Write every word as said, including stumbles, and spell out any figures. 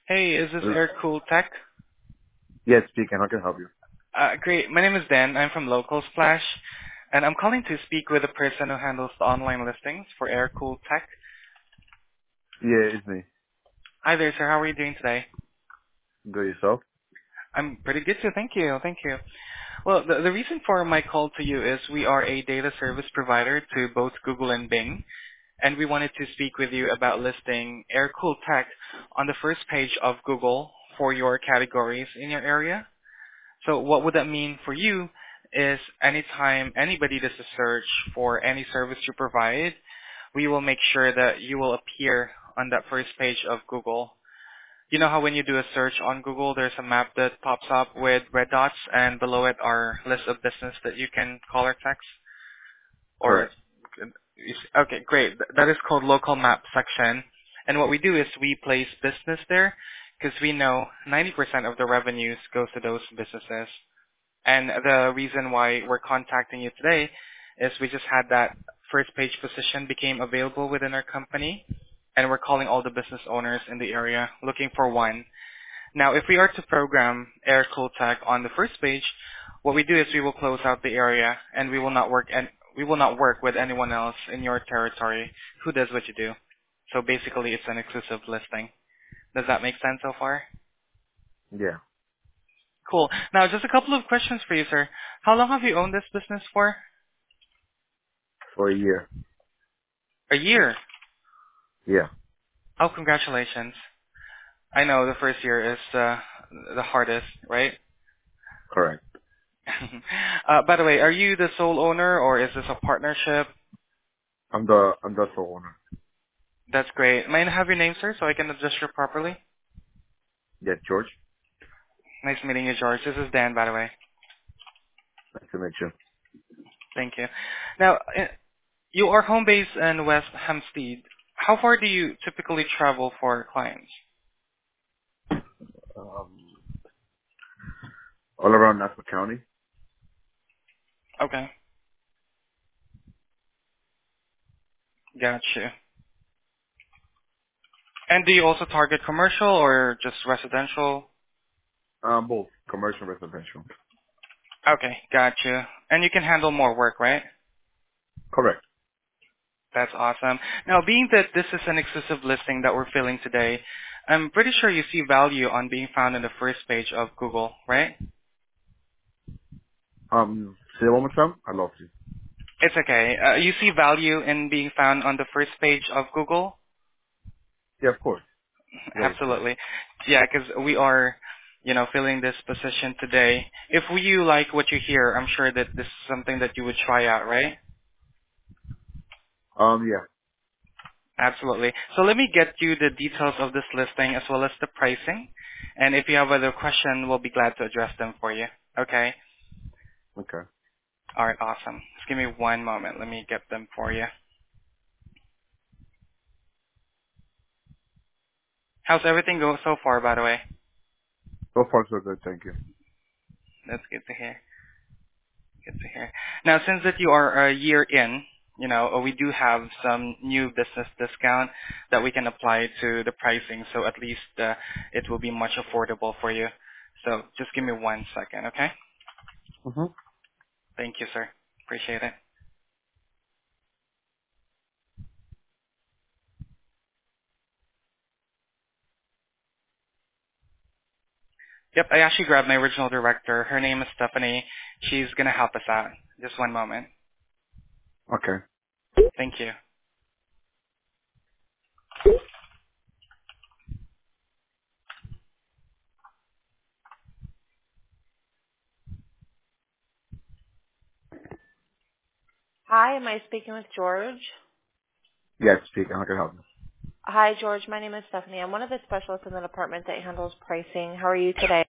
Hey, is this Uh, Air Cool Tech? Yes, speaking. How can I help you? Uh, great. My name is Dan. I'm from Local Splash, and I'm calling to speak with the person who handles the online listings for Air Cool Tech. Yeah, it's me. Hi there, sir. How are you doing today? Go yourself. I'm pretty good, too. Thank you. Thank you. Well, the, the reason for my call to you is we are a data service provider to both Google and Bing, and we wanted to speak with you about listing Air Cool Tech on the first page of Google for your categories in your area. So what would that mean for you is anytime anybody does a search for any service you provide, we will make sure that you will appear on that first page of Google. You know how when you do a search on Google, there's a map that pops up with red dots and below it are lists of business that you can call or text? Or, Correct. okay, great. That is called local map section. And what we do is we place business there because we know ninety percent of the revenues goes to those businesses. And the reason why we're contacting you today is we just had that first page position became available within our company, and we're calling all the business owners in the area looking for one. Now, if we are to program Air Cool Tech on the first page, what we do is we will close out the area, and we will not work and we will not work with anyone else in your territory who does what you do. So basically, it's an exclusive listing. Does that make sense so far? Yeah, Cool. Now, just a couple of questions for you, sir. How long have you owned this business for? for a year. A year. Yeah, Oh, congratulations. I know the first year is uh, the hardest, right? correct. uh, by the way, are you the sole owner or is this a partnership? I'm the I'm the sole owner. That's great. May I have your name, sir, so I can address you properly? Yeah, George. Nice meeting you, George. This is Dan, by the way. Nice to meet you. Thank you. Now, uh, you are home based in West Hempstead. How far do you typically travel for clients? Um, all around Nassau County. Okay, gotcha. And do you also target commercial or just residential? Um, both commercial and residential. Okay, gotcha. And you can handle more work, right? Correct. That's awesome. Now, being that this is an exclusive listing that we're filling today, I'm pretty sure you see value on being found in the first page of Google, right? Um, say it one more time. I lost you. It's okay. Uh, you see value in being found on the first page of Google? Yeah, of course. You always do. Absolutely. Yeah, because we are, you know, filling this position today. If you like what you hear, I'm sure that this is something that you would try out, right? Um, yeah. Absolutely. So let me get you the details of this listing as well as the pricing. And if you have other questions, we'll be glad to address them for you. Okay? Okay. All right, awesome. Just give me one moment. Let me get them for you. How's everything going so far, by the way? So far so good. Thank you. That's good to hear. Good to hear. Now, since that you are a year in, you know, uh, we do have some new business discount that we can apply to the pricing, so at least uh, it will be much affordable for you. So just give me one second, okay? Mhm. Thank you, sir. Appreciate it. Yep, I actually grabbed my original director. Her name is Stephanie. She's going to help us out. Just one moment. Okay. Thank you. Hi, am I speaking with George? Yes, speaking. How can I help you? Hi, George. My name is Stephanie. I'm one of the specialists in the department that handles pricing. How are you today?